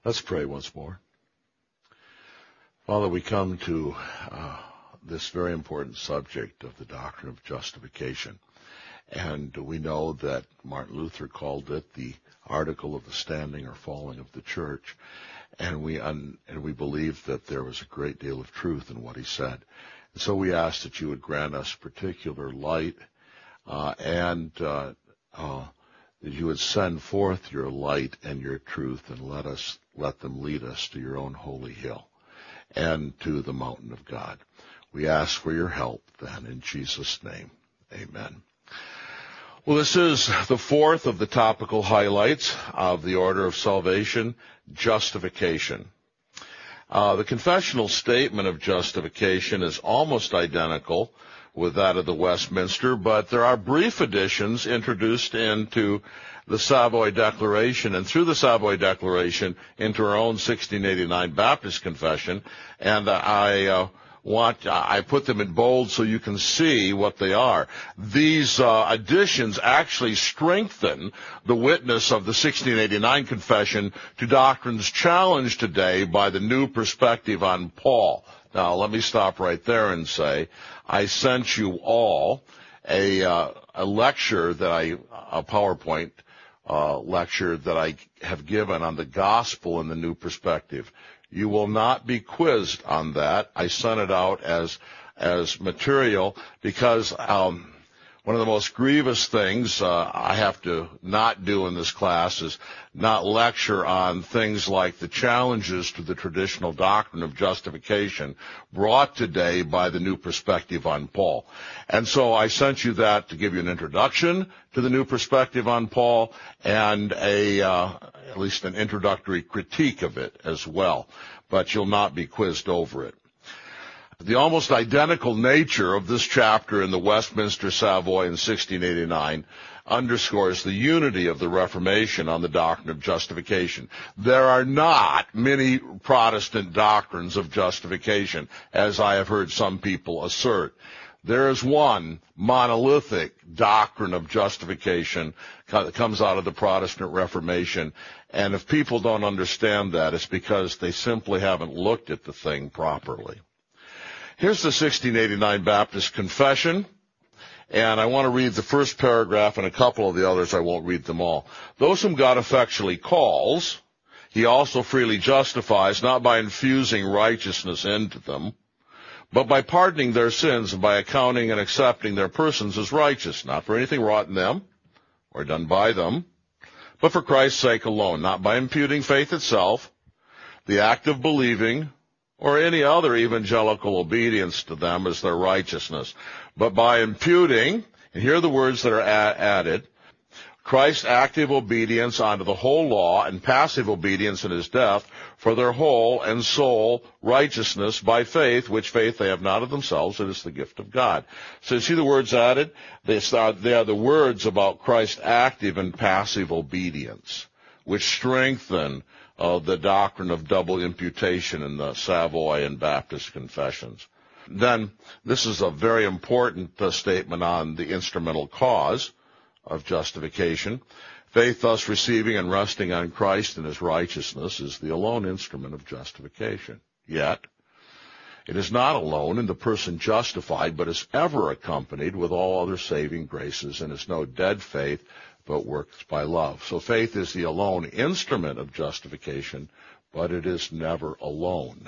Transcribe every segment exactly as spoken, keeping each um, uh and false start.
Let's pray once more. Father, we come to uh, this very important subject of the doctrine of justification. And we know that Martin Luther called it the article of the standing or falling of the church. And we un- and we believe that there was a great deal of truth in what he said. And so we ask that you would grant us particular light uh, and uh, uh, that you would send forth your light and your truth and let us let them lead us to your own holy hill and to the mountain of God. We ask for your help then in Jesus' name. Amen. Well, this is the fourth of the topical highlights of the order of salvation, justification. Uh, the confessional statement of justification is almost identical with that of the Westminster, but there are brief additions introduced into the Savoy Declaration and through the Savoy Declaration into our own sixteen eighty-nine Baptist Confession, and uh, I uh, want I put them in bold so you can see what they are. These uh, additions actually strengthen the witness of the sixteen eighty-nine Confession to doctrines challenged today by the new perspective on Paul. Now, let me stop right there and say, I sent you all a, uh, a lecture that I, a PowerPoint uh, lecture that I have given on the gospel in the new perspective. You will not be quizzed on that. I sent it out as, as material because, um, one of the most grievous things uh, I have to not do in this class is not lecture on things like the challenges to the traditional doctrine of justification brought today by the new perspective on Paul. And so I sent you that to give you an introduction to the new perspective on Paul and a uh, at least an introductory critique of it as well. But you'll not be quizzed over it. The almost identical nature of this chapter in the Westminster Savoy in sixteen eighty-nine underscores the unity of the Reformation on the doctrine of justification. There are not many Protestant doctrines of justification, as I have heard some people assert. There is one monolithic doctrine of justification that comes out of the Protestant Reformation, and if people don't understand that, it's because they simply haven't looked at the thing properly. Here's the sixteen eighty-nine Baptist Confession, and I want to read the first paragraph and a couple of the others. I won't read them all. Those whom God effectually calls, he also freely justifies, not by infusing righteousness into them, but by pardoning their sins and by accounting and accepting their persons as righteous, not for anything wrought in them or done by them, but for Christ's sake alone, not by imputing faith itself, the act of believing, or any other evangelical obedience to them as their righteousness, but by imputing, and here are the words that are a- added, Christ's active obedience unto the whole law and passive obedience in his death for their whole and sole righteousness by faith, which faith they have not of themselves, it is the gift of God. So you see the words added? They, start, they are the words about Christ's active and passive obedience, which strengthen Uh, the doctrine of double imputation in the Savoy and Baptist confessions. Then, this is a very important uh, statement on the instrumental cause of justification. Faith thus receiving and resting on Christ and his righteousness is the alone instrument of justification. Yet, it is not alone in the person justified, but is ever accompanied with all other saving graces, and is no dead faith, but works by love. So faith is the alone instrument of justification, but it is never alone.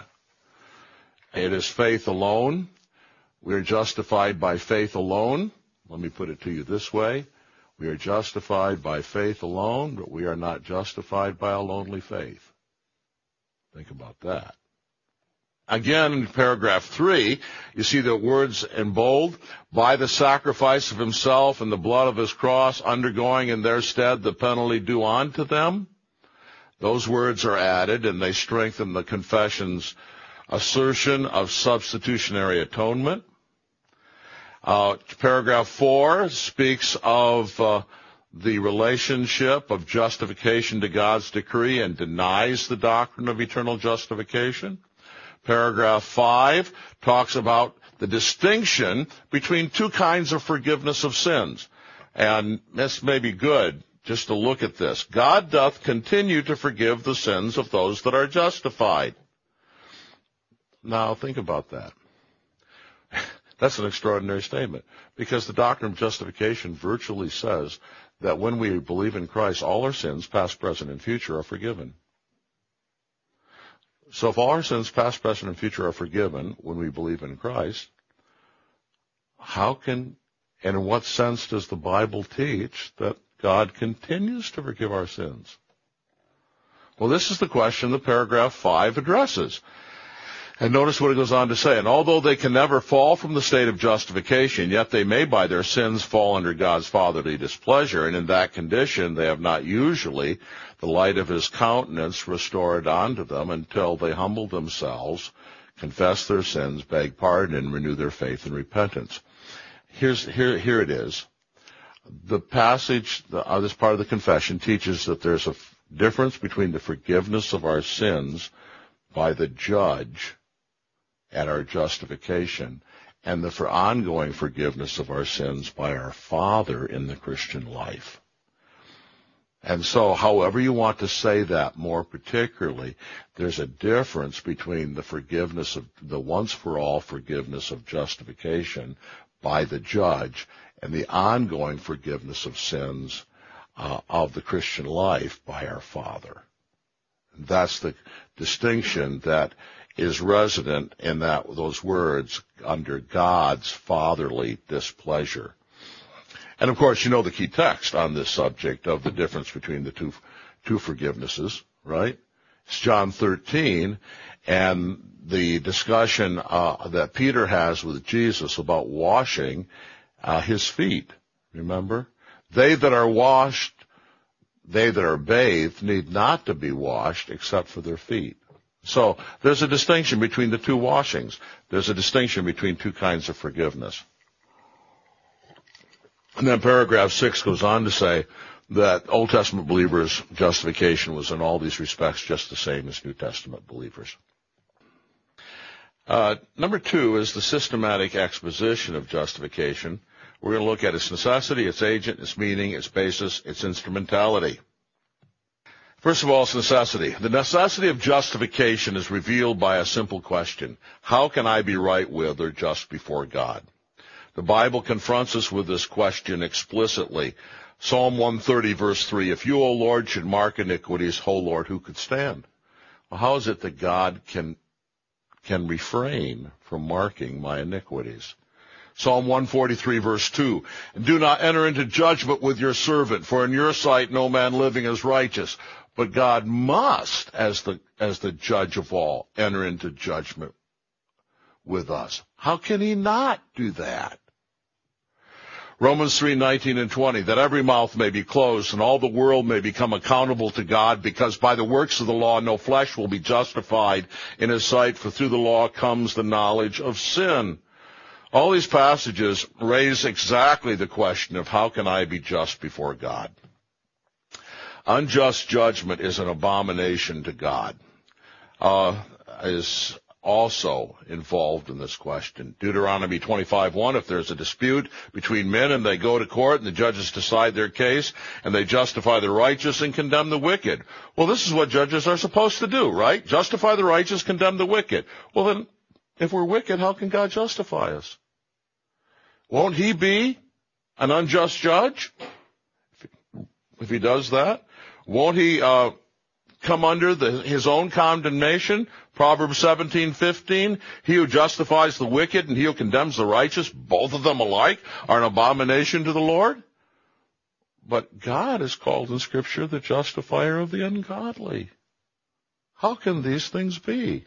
It is faith alone. We are justified by faith alone. Let me put it to you this way. We are justified by faith alone, but we are not justified by a lonely faith. Think about that. Again, in paragraph three, you see the words in bold, by the sacrifice of himself and the blood of his cross, undergoing in their stead the penalty due unto them. Those words are added, and they strengthen the confession's assertion of substitutionary atonement. Uh, paragraph four speaks of uh, the relationship of justification to God's decree and denies the doctrine of eternal justification. Paragraph five talks about the distinction between two kinds of forgiveness of sins. And this may be good just to look at this. God doth continue to forgive the sins of those that are justified. Now, think about that. That's an extraordinary statement, because the doctrine of justification virtually says that when we believe in Christ, all our sins, past, present, and future, are forgiven. So if all our sins, past, present, and future, are forgiven when we believe in Christ, how can, and in what sense does the Bible teach that God continues to forgive our sins? Well, this is the question that paragraph five addresses. And notice what it goes on to say. And although they can never fall from the state of justification, yet they may by their sins fall under God's fatherly displeasure. And in that condition, they have not usually the light of his countenance restored unto them until they humble themselves, confess their sins, beg pardon, and renew their faith and repentance. Here's, here, here it is. The passage, the, uh, this part of the confession teaches that there's a f- difference between the forgiveness of our sins by the judge at our justification and the for ongoing forgiveness of our sins by our Father in the Christian life. And so, however you want to say that more particularly, there's a difference between the forgiveness of, the once-for-all forgiveness of justification by the judge and the ongoing forgiveness of sins uh, of the Christian life by our Father. That's the distinction that is resident in that those words, under God's fatherly displeasure. And of course, you know the key text on this subject of the difference between the two two forgivenesses, right? It's John thirteen, and the discussion uh, that Peter has with Jesus about washing uh, his feet. Remember? They that are washed, they that are bathed need not to be washed except for their feet. So there's a distinction between the two washings. There's a distinction between two kinds of forgiveness. And then paragraph six goes on to say that Old Testament believers' justification was in all these respects just the same as New Testament believers. Uh, number two is the systematic exposition of justification. We're going to look at its necessity, its agent, its meaning, its basis, its instrumentality. First of all, its necessity. The necessity of justification is revealed by a simple question. How can I be right with or just before God? The Bible confronts us with this question explicitly. Psalm one thirty, verse three, if you, O Lord, should mark iniquities, O Lord, who could stand? Well, how is it that God can, can refrain from marking my iniquities? Psalm one forty-three, verse two, do not enter into judgment with your servant, for in your sight no man living is righteous. But God must, as the, as the judge of all, enter into judgment with us. How can he not do that? Romans three, nineteen and twenty, that every mouth may be closed and all the world may become accountable to God, because by the works of the law no flesh will be justified in his sight, for through the law comes the knowledge of sin. All these passages raise exactly the question of how can I be just before God? Unjust judgment is an abomination to God, uh, is also involved in this question. Deuteronomy twenty-five one, if there's a dispute between men and they go to court and the judges decide their case and they justify the righteous and condemn the wicked. Well, this is what judges are supposed to do, right? Justify the righteous, condemn the wicked. Well, then, if we're wicked, how can God justify us? Won't he be an unjust judge if he does that? Won't he uh, come under the, his own condemnation? Proverbs seventeen fifteen, he who justifies the wicked and he who condemns the righteous, both of them alike, are an abomination to the Lord. But God is called in Scripture the justifier of the ungodly. How can these things be?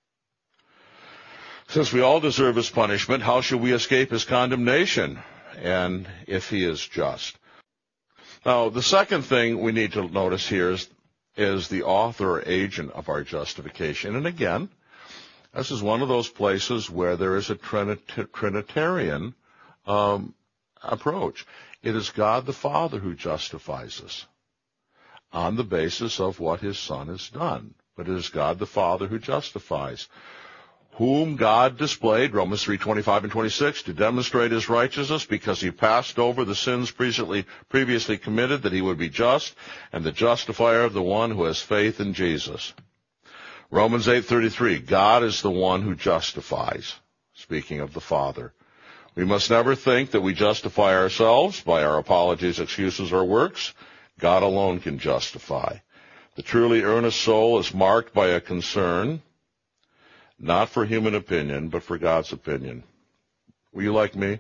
Since we all deserve his punishment, how shall we escape his condemnation? And if he is just. Now, the second thing we need to notice here is, is the author or agent of our justification. And again, this is one of those places where there is a Trinit- Trinitarian um, approach. It is God the Father who justifies us on the basis of what his Son has done. But it is God the Father who justifies. whom God displayed, Romans three twenty-five and twenty-six, to demonstrate his righteousness because he passed over the sins previously, previously committed, that he would be just and the justifier of the one who has faith in Jesus. Romans eight thirty-three, God is the one who justifies, speaking of the Father. We must never think that we justify ourselves by our apologies, excuses, or works. God alone can justify. The truly earnest soul is marked by a concern, not for human opinion, but for God's opinion. Were you like me?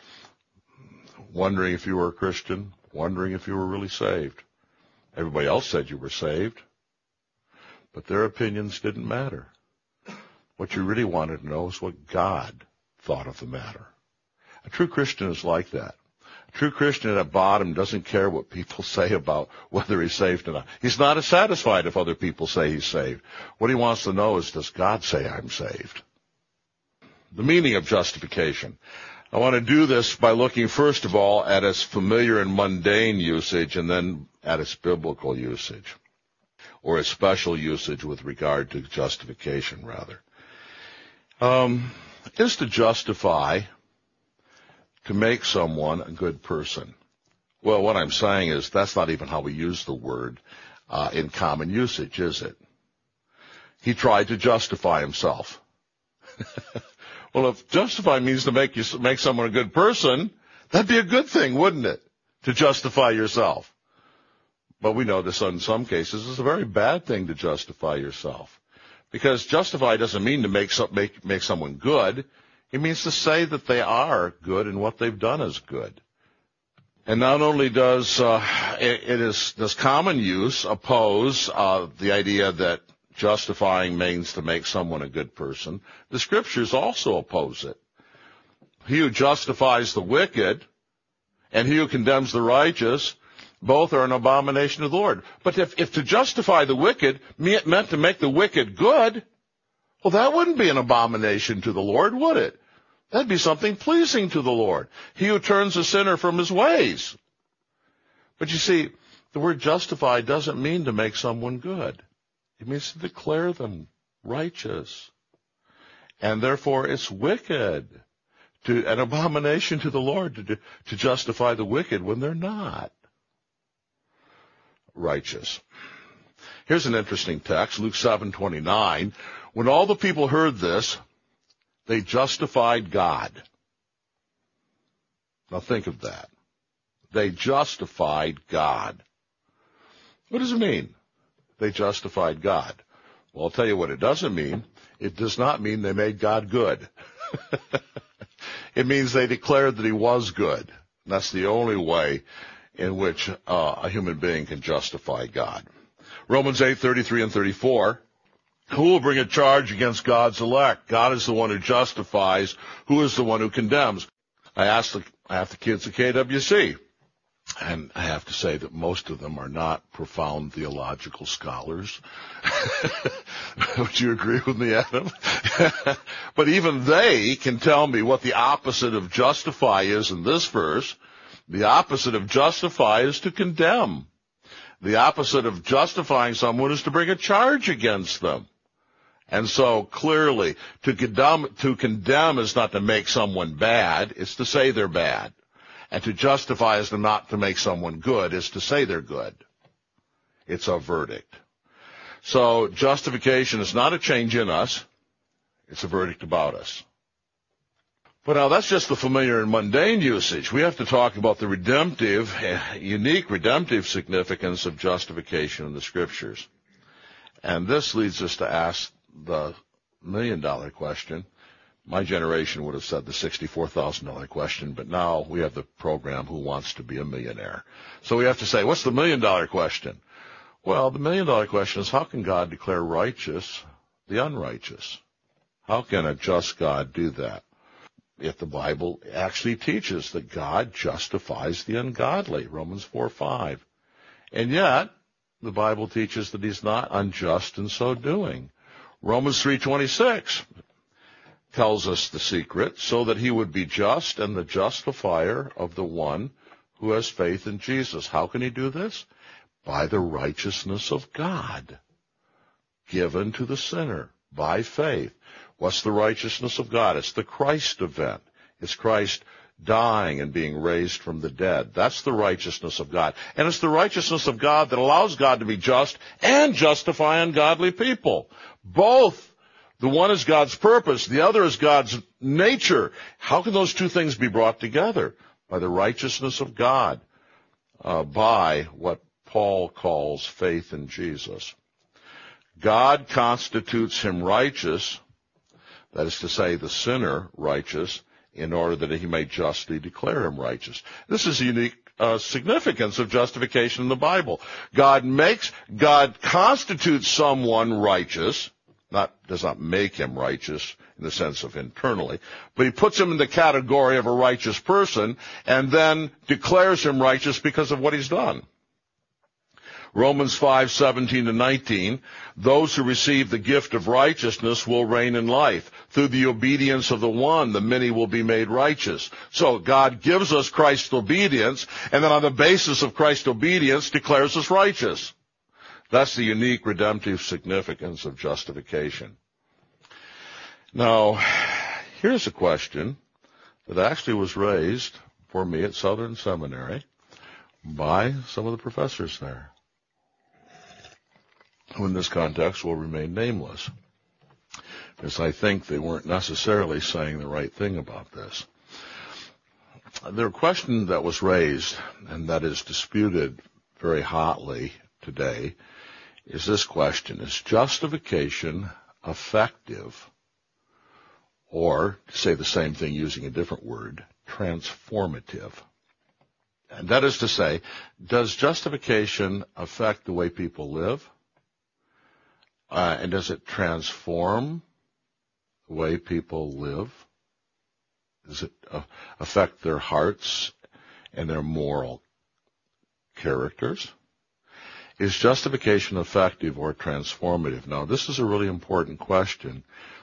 Wondering if you were a Christian, wondering if you were really saved. Everybody else said you were saved, but their opinions didn't matter. What you really wanted to know is what God thought of the matter. A true Christian is like that. A true Christian at bottom doesn't care what people say about whether he's saved or not. He's not as satisfied if other people say he's saved. What he wants to know is, does God say I'm saved? The meaning of justification. I want to do this by looking first of all at its familiar and mundane usage and then at its biblical usage, or its special usage with regard to justification, rather. Um, is to justify to make someone a good person. Well, what I'm saying is that's not even how we use the word uh, in common usage, is it? He tried to justify himself. Well, if justify means to make you make someone a good person, that'd be a good thing, wouldn't it? To justify yourself. But we know this in some cases is a very bad thing to justify yourself. Because justify doesn't mean to make, some, make, make someone good. It means to say that they are good and what they've done is good. And not only does uh, it, it is does common use oppose uh, the idea that justifying means to make someone a good person, the Scriptures also oppose it. He who justifies the wicked and he who condemns the righteous, both are an abomination to the Lord. But if, if to justify the wicked meant to make the wicked good, well, that wouldn't be an abomination to the Lord, would it? That'd be something pleasing to the Lord. He who turns a sinner from his ways. But you see, the word justify doesn't mean to make someone good. It means to declare them righteous. And therefore it's wicked, to an abomination to the Lord to, to justify the wicked when they're not righteous. Here's an interesting text, Luke seven twenty-nine. When all the people heard this, they justified God. Now think of that. They justified God. What does it mean? They justified God. Well, I'll tell you what it doesn't mean. It does not mean they made God good. It means they declared that he was good. And that's the only way in which uh, a human being can justify God. Romans eight thirty-three and thirty-four. Who will bring a charge against God's elect? God is the one who justifies. Who is the one who condemns? I asked the, I asked the kids at K W C, and I have to say that most of them are not profound theological scholars. Would you agree with me, Adam? But even they can tell me what the opposite of justify is in this verse. The opposite of justify is to condemn. The opposite of justifying someone is to bring a charge against them. And so clearly, to condemn, to condemn is not to make someone bad, it's to say they're bad. And to justify is to not to make someone good, it's to say they're good. It's a verdict. So justification is not a change in us, it's a verdict about us. But now that's just the familiar and mundane usage. We have to talk about the redemptive, unique redemptive significance of justification in the Scriptures. And this leads us to ask the million-dollar question. My generation would have said the sixty-four thousand dollars question, but now we have the program Who Wants to Be a Millionaire. So we have to say, what's the million-dollar question? Well, the million-dollar question is, how can God declare righteous the unrighteous? How can a just God do that? If the Bible actually teaches that God justifies the ungodly, Romans four five. And yet, the Bible teaches that he's not unjust in so doing. Romans three twenty-six tells us the secret, so that he would be just and the justifier of the one who has faith in Jesus. How can he do this? By the righteousness of God given to the sinner. by faith. What's the righteousness of God? It's the Christ event. It's Christ dying and being raised from the dead. That's the righteousness of God. And it's the righteousness of God that allows God to be just and justify ungodly people. Both. The one is God's purpose. The other is God's nature. How can those two things be brought together? By the righteousness of God. Uh, by what Paul calls faith in Jesus. God constitutes him righteous, that is to say, the sinner righteous, in order that he may justly declare him righteous. This is the unique uh, significance of justification in the Bible. God makes, God constitutes someone righteous, not, does not make him righteous in the sense of internally, but he puts him in the category of a righteous person and then declares him righteous because of what he's done. Romans five, seventeen to nineteen, those who receive the gift of righteousness will reign in life. Through the obedience of the one, the many will be made righteous. So God gives us Christ's obedience, and then on the basis of Christ's obedience declares us righteous. That's the unique redemptive significance of justification. Now, here's a question that actually was raised for me at Southern Seminary by some of the professors there, who in this context will remain nameless, because I think they weren't necessarily saying the right thing about this. The question that was raised, and that is disputed very hotly today, is this question: is justification effective, or, to say the same thing using a different word, transformative? And that is to say, does justification affect the way people live? Uh, and does it transform the way people live? Does it uh, affect their hearts and their moral characters? Is justification effective or transformative? Now, this is a really important question,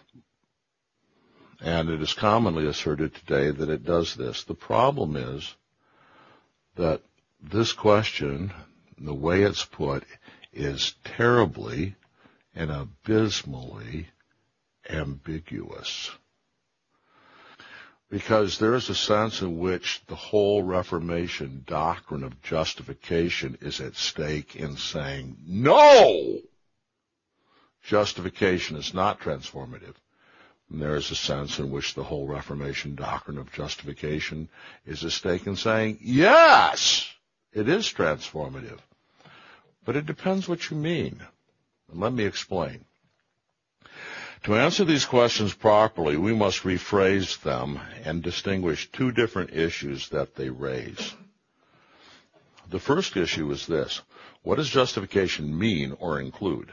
and it is commonly asserted today that it does this. The problem is that this question, the way it's put, is terribly and abysmally ambiguous. Because there is a sense in which the whole Reformation doctrine of justification is at stake in saying, no! Justification is not transformative. And there is a sense in which the whole Reformation doctrine of justification is at stake in saying, yes, it is transformative. But it depends what you mean. And let me explain. To answer these questions properly, we must rephrase them and distinguish two different issues that they raise. The first issue is this: what does justification mean or include?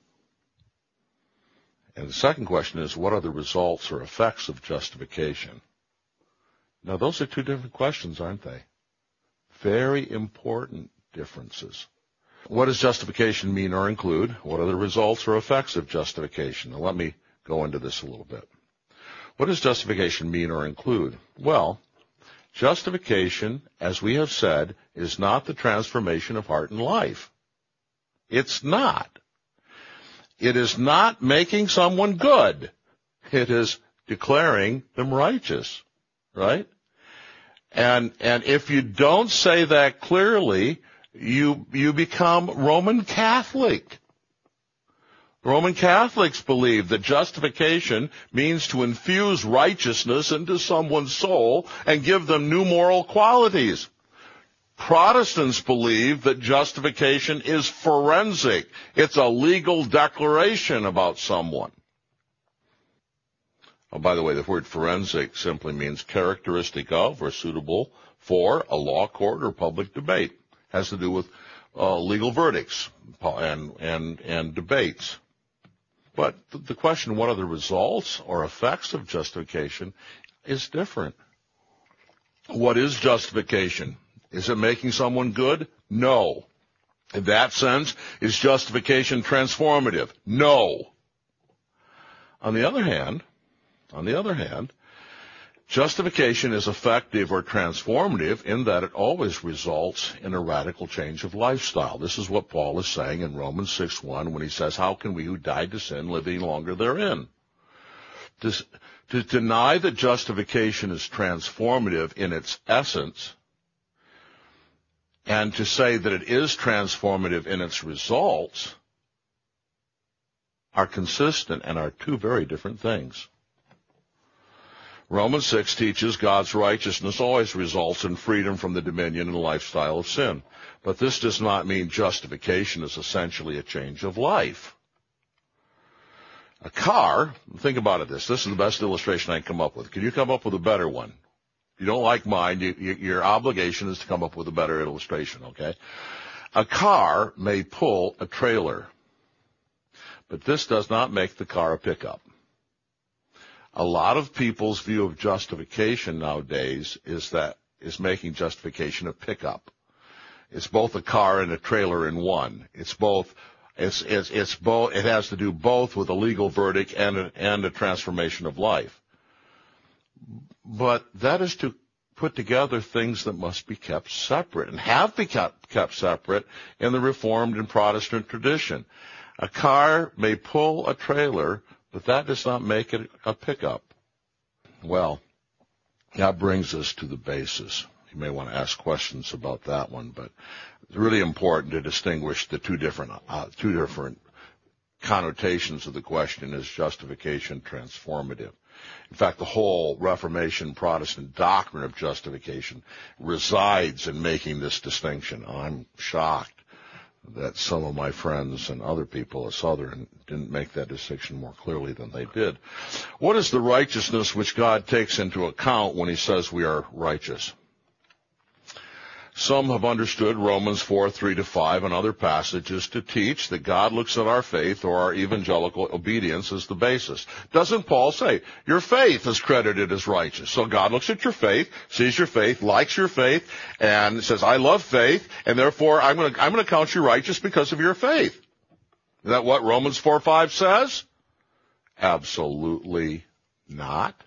And the second question is, what are the results or effects of justification? Now, those are two different questions, aren't they? Very important differences. What does justification mean or include? What are the results or effects of justification? Now, let me go into this a little bit. What does justification mean or include? Well, justification, as we have said, is not the transformation of heart and life. It's not. It is not making someone good. It is declaring them righteous, right? And, and if you don't say that clearly, You, you become Roman Catholic. Roman Catholics believe that justification means to infuse righteousness into someone's soul and give them new moral qualities. Protestants believe that justification is forensic. It's a legal declaration about someone. Oh, by the way, the word forensic simply means characteristic of or suitable for a law court or public debate. Has to do with uh, legal verdicts and, and, and debates. But the question, what are the results or effects of justification, is different. What is justification? Is it making someone good? No. In that sense, is justification transformative? No. On the other hand, on the other hand, Justification is effective or transformative in that it always results in a radical change of lifestyle. This is what Paul is saying in Romans six one when he says, how can we who died to sin live any longer therein? To, to deny that justification is transformative in its essence and to say that it is transformative in its results are consistent and are two very different things. Romans six teaches God's righteousness always results in freedom from the dominion and lifestyle of sin. But this does not mean justification is essentially a change of life. A car, think about it this, this is the best illustration I can come up with. Can you come up with a better one? If you don't like mine, you, you, your obligation is to come up with a better illustration, okay? A car may pull a trailer, but this does not make the car a pickup. A lot of people's view of justification nowadays is that is making justification a pickup. It's both a car and a trailer in one. It's both. It's it's it's both. It has to do both with a legal verdict and a, and a transformation of life. But that is to put together things that must be kept separate and have been kept, kept separate in the Reformed and Protestant tradition. A car may pull a trailer, but that does not make it a pickup. Well, that brings us to the basis. You may want to ask questions about that one, but it's really important to distinguish the two different uh, two different connotations of the question: is justification transformative? In fact, the whole Reformation Protestant doctrine of justification resides in making this distinction. I'm shocked that some of my friends and other people at Southern didn't make that distinction more clearly than they did. What is the righteousness which God takes into account when he says we are righteous? Some have understood Romans four, three to five and other passages to teach that God looks at our faith or our evangelical obedience as the basis. Doesn't Paul say, your faith is credited as righteous? So God looks at your faith, sees your faith, likes your faith, and says, I love faith, and therefore I'm going to, I'm going to count you righteous because of your faith. Is that what Romans four, five says? Absolutely not.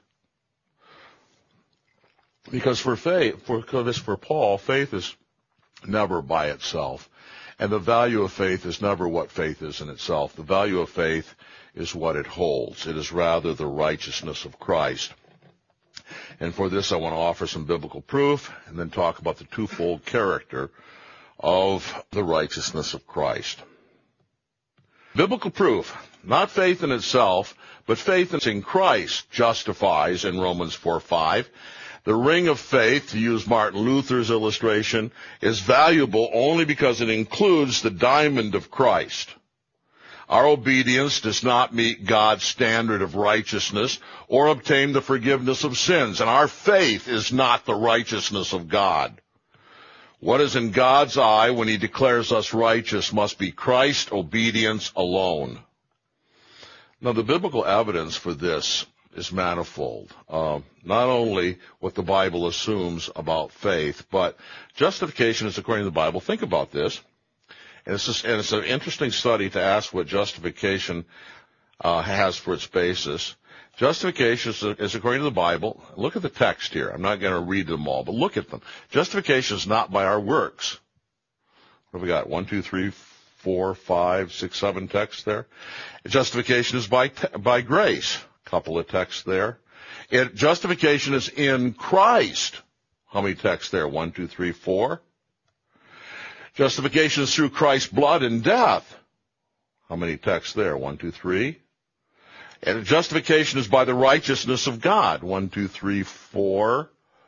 Because for faith, for, for Paul, faith is never by itself. And the value of faith is never what faith is in itself. The value of faith is what it holds. It is rather the righteousness of Christ. And for this, I want to offer some biblical proof and then talk about the twofold character of the righteousness of Christ. Biblical proof, not faith in itself, but faith in Christ justifies in Romans four, five. The ring of faith, to use Martin Luther's illustration, is valuable only because it includes the diamond of Christ. Our obedience does not meet God's standard of righteousness or obtain the forgiveness of sins, and our faith is not the righteousness of God. What is in God's eye when he declares us righteous must be Christ's obedience alone. Now, the biblical evidence for this is manifold. Uh, not only what the Bible assumes about faith, but justification is according to the Bible. Think about this. And it's, just, and it's an interesting study to ask what justification uh, has for its basis. Justification is, is according to the Bible. Look at the text here. I'm not going to read them all, but look at them. Justification is not by our works. What have we got? One, two, three, four, five, six, seven texts there. Justification is by te- by grace. Couple of texts there. It, justification is in Christ. How many texts there? One, two, three, four. Justification is through Christ's blood and death. How many texts there? One, two, three. And justification is by the righteousness of God. One, two, three, four,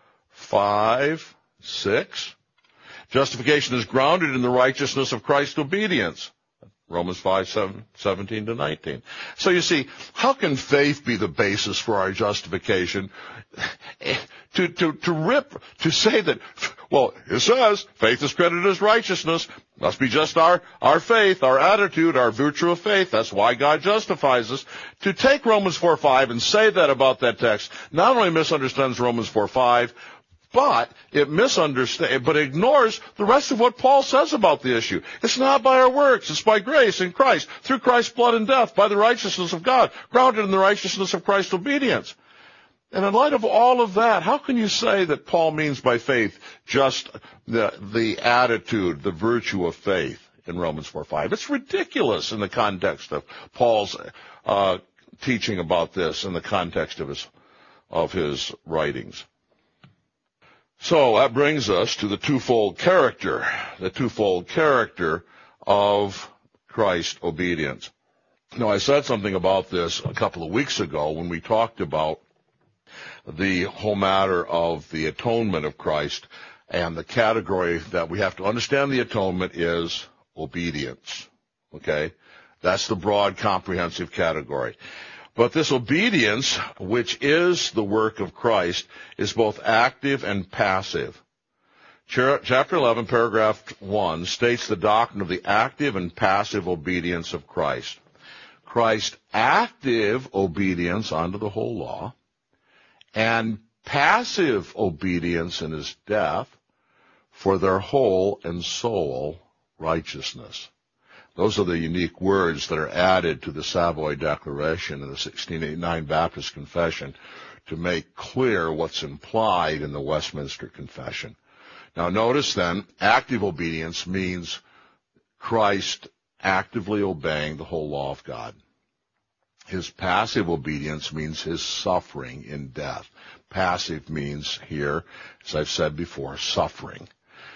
five, six. Justification is grounded in the righteousness of Christ's obedience. Romans five, seven, seventeen to nineteen. So you see, how can faith be the basis for our justification? To, to, to rip, to say that, well, it says faith is credited as righteousness. Must be just our, our faith, our attitude, our virtue of faith. That's why God justifies us. To take Romans four, five and say that about that text not only misunderstands Romans four, five, but it misunderstands, but ignores the rest of what Paul says about the issue. It's not by our works. It's by grace in Christ, through Christ's blood and death, by the righteousness of God, grounded in the righteousness of Christ's obedience. And in light of all of that, how can you say that Paul means by faith just the, the attitude, the virtue of faith in Romans four five? It's ridiculous in the context of Paul's uh, teaching about this, in the context of his, of his writings. So that brings us to the twofold character, the twofold character of Christ's obedience. Now, I said something about this a couple of weeks ago when we talked about the whole matter of the atonement of Christ, and the category that we have to understand the atonement is obedience. Okay? That's the broad, comprehensive category. But this obedience, which is the work of Christ, is both active and passive. Chapter eleven, paragraph one, states the doctrine of the active and passive obedience of Christ. Christ's active obedience unto the whole law, and passive obedience in his death for their whole and sole righteousness. Those are the unique words that are added to the Savoy Declaration and the sixteen eighty-nine Baptist Confession to make clear what's implied in the Westminster Confession. Now notice then, active obedience means Christ actively obeying the whole law of God. His passive obedience means his suffering in death. Passive means here, as I've said before, suffering.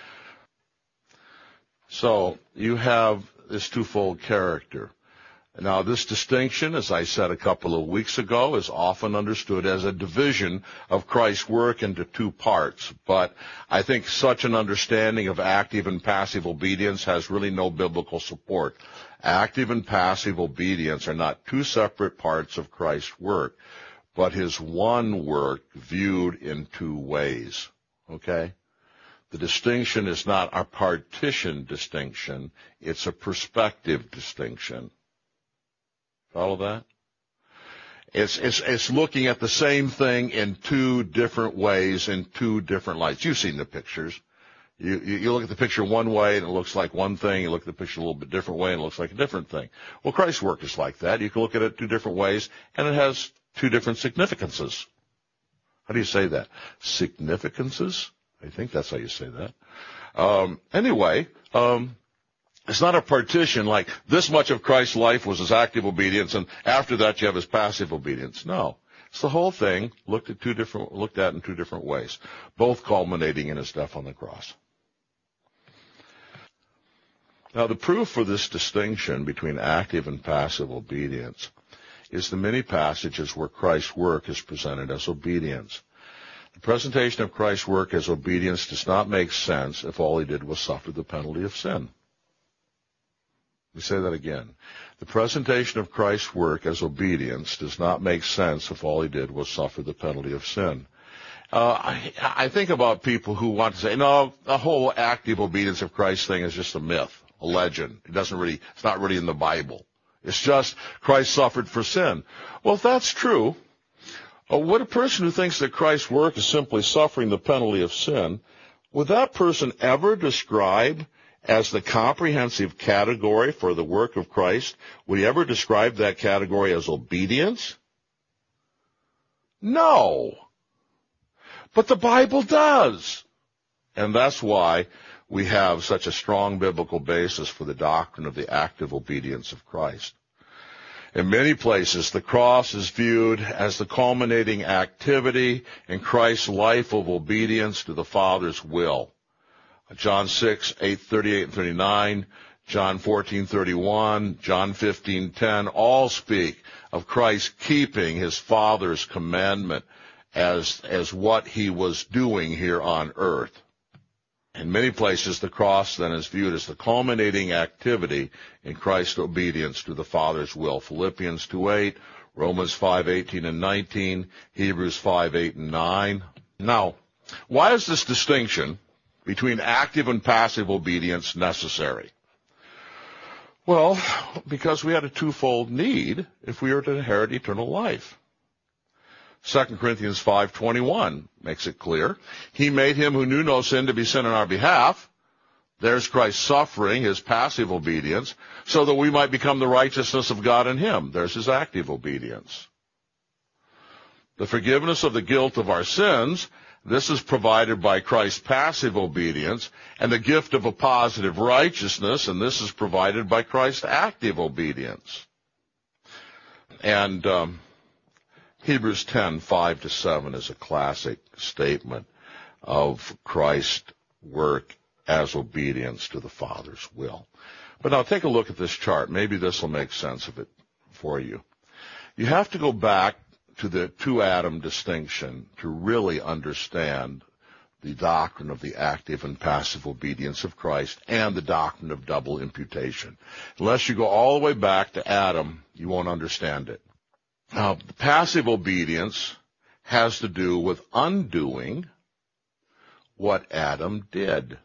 So you have this twofold character. Now, this distinction, as I said a couple of weeks ago, is often understood as a division of Christ's work into two parts. But I think such an understanding of active and passive obedience has really no biblical support. Active and passive obedience are not two separate parts of Christ's work, but his one work viewed in two ways. Okay? The distinction is not a partition distinction, it's a perspective distinction. Follow that? It's, it's, it's looking at the same thing in two different ways, in two different lights. You've seen the pictures. You, you, you look at the picture one way and it looks like one thing. You look at the picture a little bit different way and it looks like a different thing. Well, Christ's work is like that. You can look at it two different ways and it has two different significances. How do you say that? Significances? I think that's how you say that. Um, anyway, um, it's not a partition like this much of Christ's life was his active obedience, and after that you have his passive obedience. No, it's the whole thing looked at two different, looked at in two different ways, both culminating in his death on the cross. Now, the proof for this distinction between active and passive obedience is the many passages where Christ's work is presented as obedience. The presentation of Christ's work as obedience does not make sense if all he did was suffer the penalty of sin. Let me say that again. The presentation of Christ's work as obedience does not make sense if all he did was suffer the penalty of sin. Uh, I, I think about people who want to say, no, the whole active obedience of Christ thing is just a myth, a legend. It doesn't really, it's not really in the Bible. It's just Christ suffered for sin. Well, if that's true, uh, would a person who thinks that Christ's work is simply suffering the penalty of sin, would that person ever describe as the comprehensive category for the work of Christ, would he ever describe that category as obedience? No. But the Bible does. And that's why we have such a strong biblical basis for the doctrine of the active obedience of Christ. In many places, the cross is viewed as the culminating activity in Christ's life of obedience to the Father's will. John six, eight, thirty-eight and thirty-nine, John fourteen, thirty-one, John fifteen, ten, all speak of Christ keeping his Father's commandment as, as what he was doing here on earth. In many places, the cross then is viewed as the culminating activity in Christ's obedience to the Father's will. Philippians two, eight, Romans five, eighteen and nineteen, Hebrews five, eight and nine. Now, why is this distinction between active and passive obedience necessary? Well, because we had a twofold need if we are to inherit eternal life. Second Corinthians five twenty-one makes it clear. He made him who knew no sin to be sin on our behalf. There's Christ's suffering, his passive obedience, so that we might become the righteousness of God in him. There's his active obedience. The forgiveness of the guilt of our sins, this is provided by Christ's passive obedience, and the gift of a positive righteousness, and this is provided by Christ's active obedience. And um, Hebrews ten, five to seven is a classic statement of Christ's work as obedience to the Father's will. But now take a look at this chart. Maybe this will make sense of it for you. You have to go back to the two-atom distinction to really understand the doctrine of the active and passive obedience of Christ and the doctrine of double imputation. Unless you go all the way back to Adam, you won't understand it. Now, the passive obedience has to do with undoing what Adam did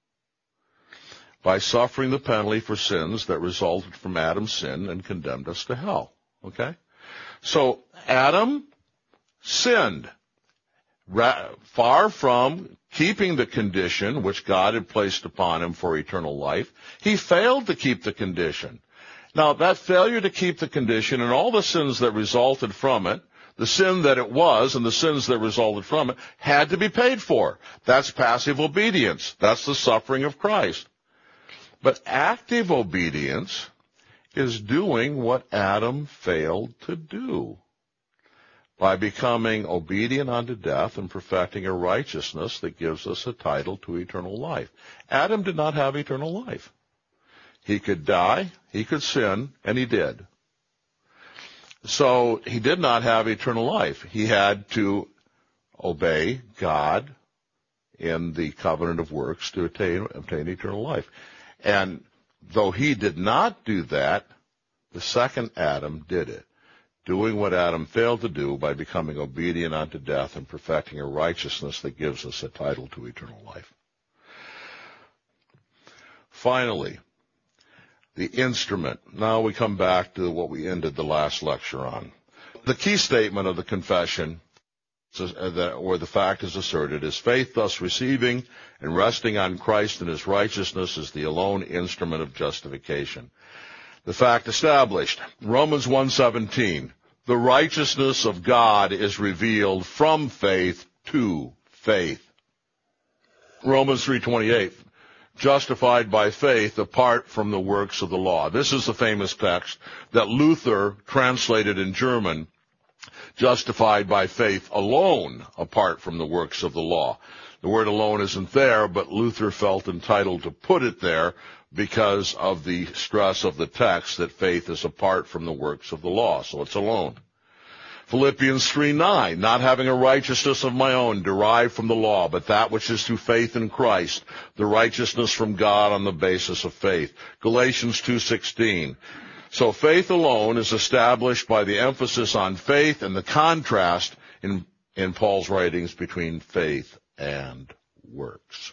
by suffering the penalty for sins that resulted from Adam's sin and condemned us to hell. Okay? So Adam sinned. Ra- far from keeping the condition which God had placed upon him for eternal life, he failed to keep the condition. Now, that failure to keep the condition and all the sins that resulted from it, the sin that it was and the sins that resulted from it, had to be paid for. That's passive obedience. That's the suffering of Christ. But active obedience is doing what Adam failed to do by becoming obedient unto death and perfecting a righteousness that gives us a title to eternal life. Adam did not have eternal life. He could die, he could sin, and he did. So he did not have eternal life. He had to obey God in the covenant of works to attain, obtain eternal life. And though he did not do that, the second Adam did it, doing what Adam failed to do by becoming obedient unto death and perfecting a righteousness that gives us a title to eternal life. Finally, the instrument. Now we come back to what we ended the last lecture on. The key statement of the confession, where the fact is asserted, is faith thus receiving and resting on Christ and his righteousness is the alone instrument of justification. The fact established, Romans one seventeen, the righteousness of God is revealed from faith to faith. Romans three twenty-eight, justified by faith apart from the works of the law. This is the famous text that Luther translated in German, justified by faith alone apart from the works of the law. The word alone isn't there, but Luther felt entitled to put it there because of the stress of the text that faith is apart from the works of the law, so it's alone. Philippians three nine, not having a righteousness of my own derived from the law, but that which is through faith in Christ, the righteousness from God on the basis of faith. Galatians two sixteen. So faith alone is established by the emphasis on faith and the contrast in, in Paul's writings between faith and works.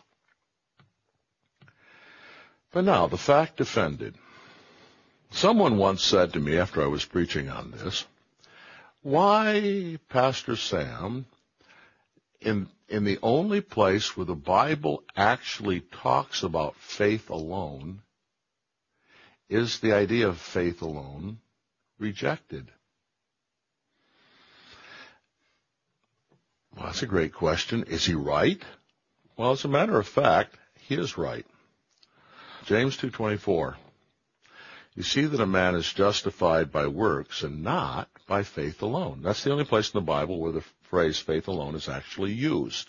But now, the fact defended. Someone once said to me after I was preaching on this, why, Pastor Sam, in, in the only place where the Bible actually talks about faith alone, is the idea of faith alone rejected? Well, that's a great question. Is he right? Well, as a matter of fact, he is right. James two twenty-four. You see that a man is justified by works and not by faith alone. That's the only place in the Bible where the phrase faith alone is actually used.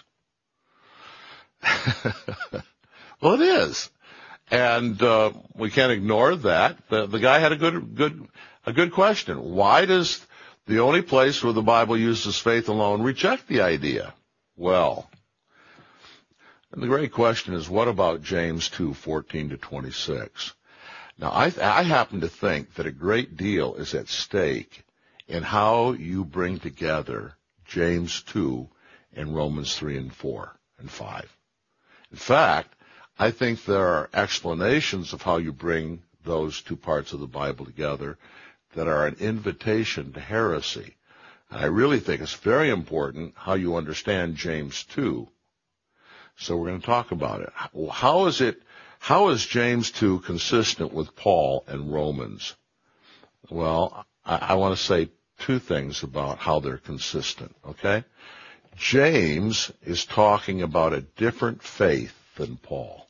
Well, it is. And uh, we can't ignore that. The, the guy had a good, good, a good question. Why does the only place where the Bible uses faith alone reject the idea? Well, and the great question is, what about James two fourteen to twenty-six? Now, I, I happen to think that a great deal is at stake in how you bring together James two and Romans three and four and five. In fact, I think there are explanations of how you bring those two parts of the Bible together that are an invitation to heresy. And I really think it's very important how you understand James two. So we're going to talk about it. How is it, how is James two consistent with Paul and Romans? Well, I, I want to say two things about how they're consistent, okay? James is talking about a different faith than Paul.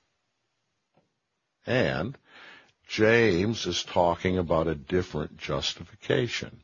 And James is talking about a different justification.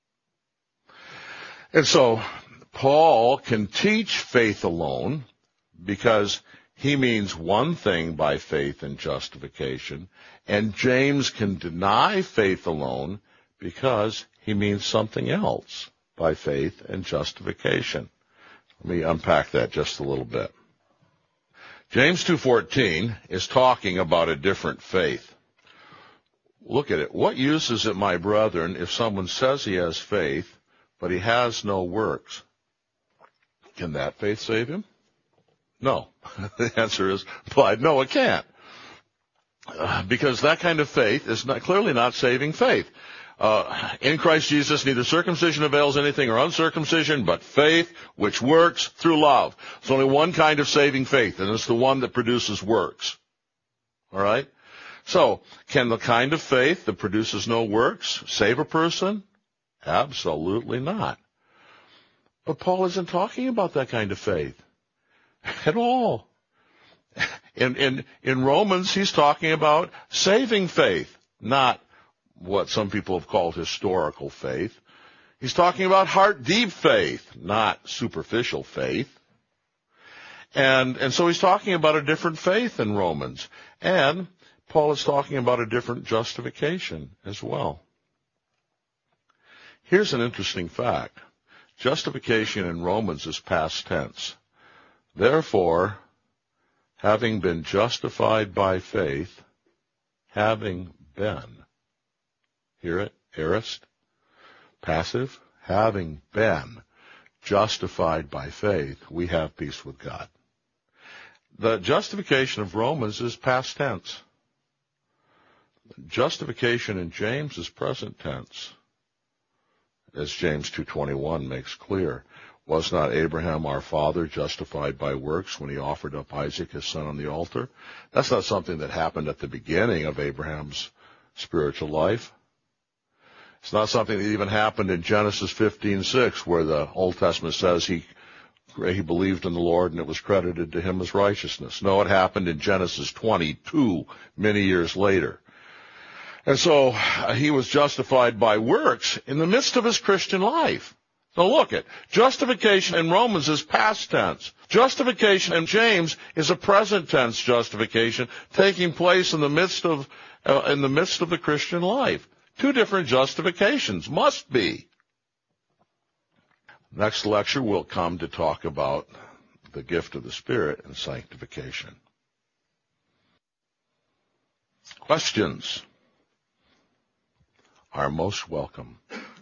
And so Paul can teach faith alone because he means one thing by faith and justification, and James can deny faith alone because he means something else by faith and justification. Let me unpack that just a little bit. James two fourteen is talking about a different faith. Look at it. What use is it, my brethren, if someone says he has faith, but he has no works? Can that faith save him? No. The answer is applied. No, it can't. Uh, because that kind of faith is not, clearly not saving faith. Uh, in Christ Jesus, neither circumcision avails anything or uncircumcision, but faith which works through love. There's only one kind of saving faith, and it's the one that produces works. All right? So, can the kind of faith that produces no works save a person? Absolutely not. But Paul isn't talking about that kind of faith at all. In, in, in Romans, he's talking about saving faith, not what some people have called historical faith. He's talking about heart-deep faith, not superficial faith. And, and so he's talking about a different faith in Romans. And Paul is talking about a different justification as well. Here's an interesting fact. Justification in Romans is past tense. Therefore, having been justified by faith, having been, hear it, aorist, passive, having been justified by faith, we have peace with God. The justification of Romans is past tense. Justification in James is present tense, as James two twenty-one makes clear. Was not Abraham our father justified by works when he offered up Isaac his son on the altar? That's not something that happened at the beginning of Abraham's spiritual life. It's not something that even happened in Genesis fifteen six, where the Old Testament says he he believed in the Lord and it was credited to him as righteousness. No, it happened in Genesis twenty-two, many years later. And so uh, he was justified by works in the midst of his Christian life. So look at, justification in Romans is past tense. Justification in James is a present tense justification taking place in the midst of uh, in the midst of the Christian life. Two different justifications must be. Next lecture we'll come to talk about the gift of the Spirit and sanctification. Questions are most welcome.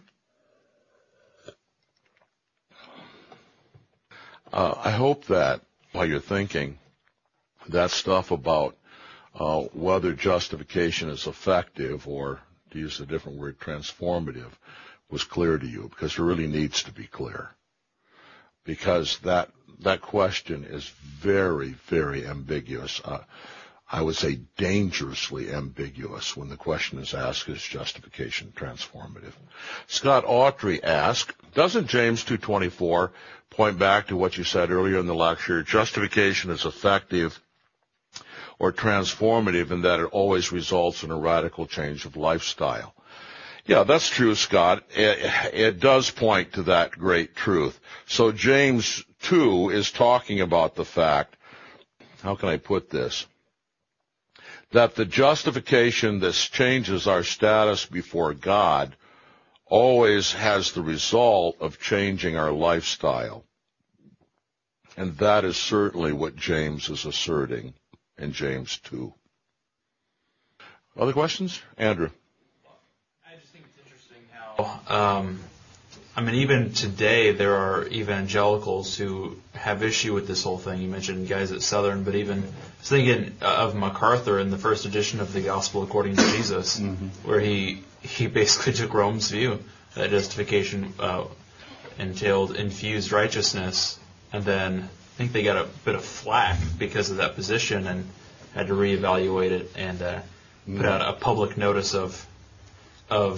Uh, I hope that while you're thinking, that stuff about uh, whether justification is effective, or to use a different word, transformative, was clear to you, because it really needs to be clear. Because that that question is very, very ambiguous. Uh, I would say dangerously ambiguous when the question is asked, is justification transformative? Scott Autry asked, doesn't James two twenty-four point back to what you said earlier in the lecture? Justification is effective or transformative in that it always results in a radical change of lifestyle. Yeah, that's true, Scott. It, it does point to that great truth. So James two is talking about the fact, how can I put this? That the justification that changes our status before God always has the result of changing our lifestyle. And that is certainly what James is asserting in James two. Other questions? Andrew. I just think it's interesting how, um, I mean, even today there are evangelicals who have issue with this whole thing. You mentioned guys at Southern, but even I was thinking of MacArthur in the first edition of the Gospel According to Jesus, mm-hmm. where he he basically took Rome's view that justification uh, entailed infused righteousness, and then I think they got a bit of flack because of that position and had to reevaluate it and uh, mm-hmm. put out a public notice of of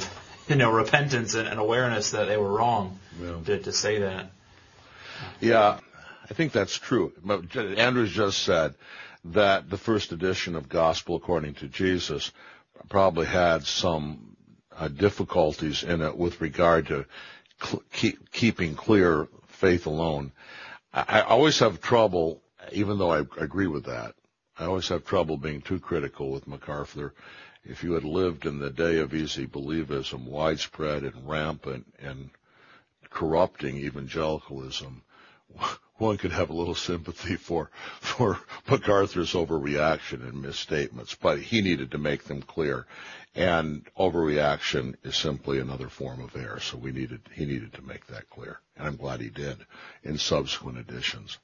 you know, repentance and, and awareness that they were wrong yeah. to, to say that. Yeah, I think that's true. Andrews just said that the first edition of Gospel According to Jesus probably had some uh, difficulties in it with regard to cl- keep, keeping clear faith alone. I, I always have trouble, even though I agree with that, I always have trouble being too critical with MacArthur. If you had lived in the day of easy believism, widespread and rampant and corrupting evangelicalism, one could have a little sympathy for for MacArthur's overreaction and misstatements, but he needed to make them clear. And overreaction is simply another form of error, so we needed he needed to make that clear. And I'm glad he did in subsequent editions.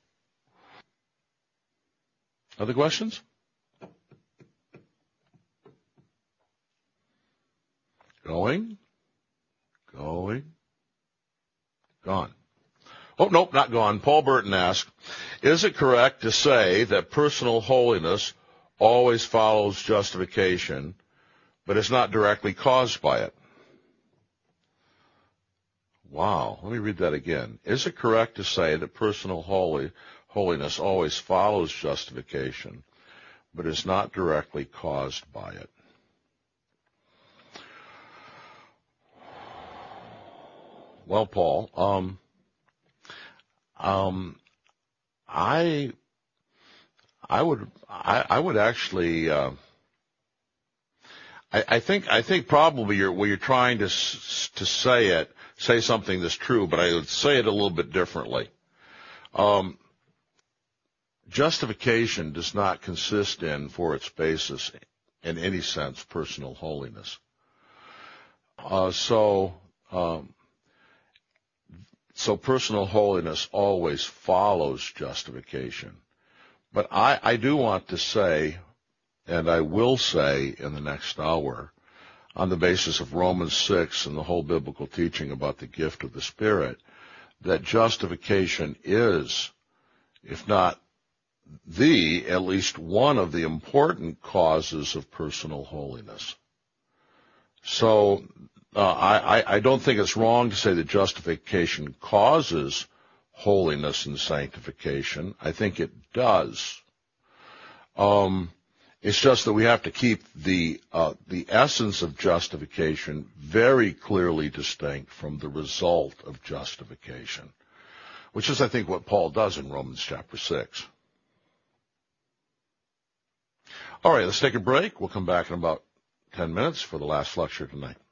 Other questions? Going? Going? Gone. Oh, nope, not gone. Paul Burton asked, is it correct to say that personal holiness always follows justification, but is not directly caused by it? Wow. Let me read that again. Is it correct to say that personal holy, holiness always follows justification, but is not directly caused by it? Well, Paul, um, um, I, I would, I, I would actually, uh, I, I think, I think probably you're, where you're trying to, to say it, say something that's true, but I would say it a little bit differently. Um, justification does not consist in, for its basis, in any sense, personal holiness. Uh, so, um, So personal holiness always follows justification. But I, I do want to say, and I will say in the next hour, on the basis of Romans six and the whole biblical teaching about the gift of the Spirit, that justification is, if not the, at least one of the important causes of personal holiness. So, Uh, I, I don't think it's wrong to say that justification causes holiness and sanctification. I think it does. Um, it's just that we have to keep the uh, the essence of justification very clearly distinct from the result of justification, which is, I think, what Paul does in Romans chapter six. All right, let's take a break. We'll come back in about ten minutes for the last lecture tonight.